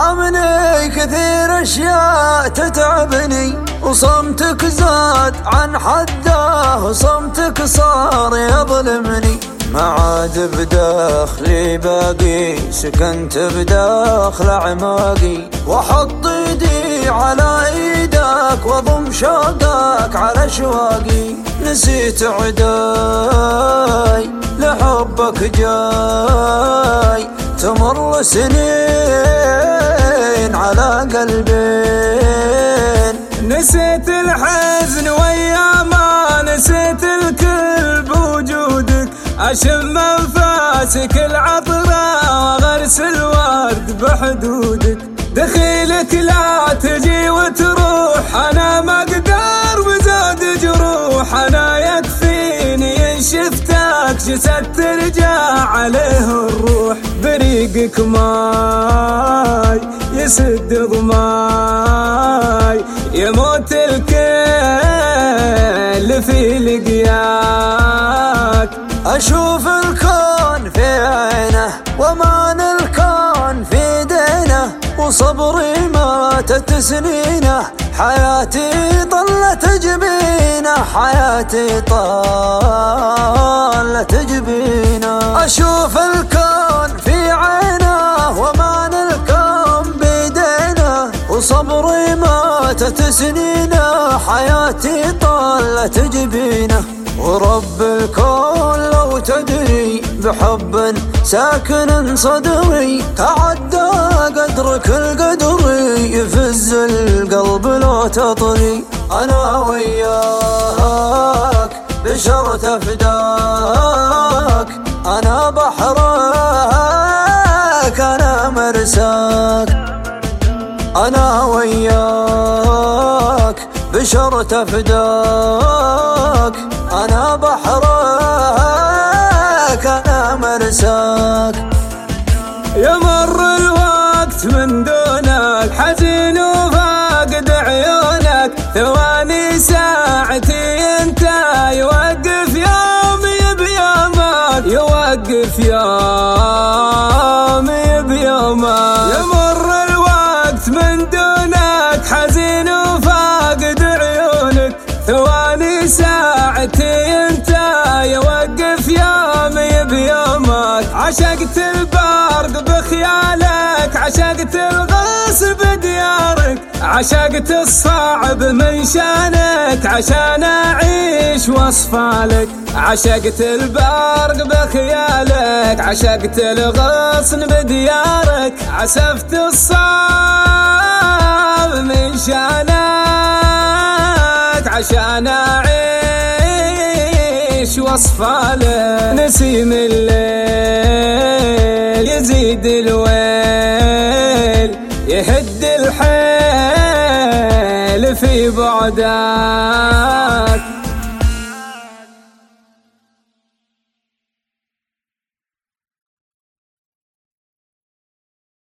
عامني كثير اشياء تتعبني، وصمتك زاد عن حده، وصمتك صار يظلمني. ما عاد بداخلي باقي، سكنت بداخل اعماقي، واحط ايدي على ايدك واضم شوقك على شواقي. نسيت عداي لحبك جاي، تمر سنين على قلبين. نسيت الحزن وياما، نسيت الكل بوجودك، أشم أنفاسك العطرة وغرس الورد بحدودك. دخيلك لا تجي وتروح، أنا ما أقدر بزود جروح. أنا يكفيني إن شفتك جسد ترجع عليه الروح. بريقك ماي يسد ضماي، يموت الكل في لقياك. أشوف الكون في عينه، ومان الكون في دينه، وصبري ماتت سنينه، حياتي طلت جبينه، حياتي طلت جبينه. أشوف الكون في عينه، ومان الكون بيدينه، وصبري ماتت سنينه، حياتي طلت جبينه. ورب الكون لو تدري بحب ساكن صدري، تعدى قدرك القدري، يفز القلب لو تطري. أنا وياك بشر تفداك، أنا بحرك أنا مرساك. أنا وياك بشر تفداك، أنا بحرك أنا مرساك. يمر الوقت من دونك حزين وفاقد عيونك، ثواني ساعتي انت يوقف يومي بيومك، يوقف يومي بيومك. يمر الوقت من دونك حزين وفاقد عيونك، ثواني ساعتي انت يوقف يومي بيومك. عشقت البرق بخيالك، عشقت الغص بديارك، عشقت الصعب من شانك عشان اعيش واصفالك. عشقت البرق بخيالك، عشقت الغصن بديارك، عسفت الصعب من شانك عشان اعيش واصفالك. نسيم الليل يزيد الويل، يهد الحيل في بعدك.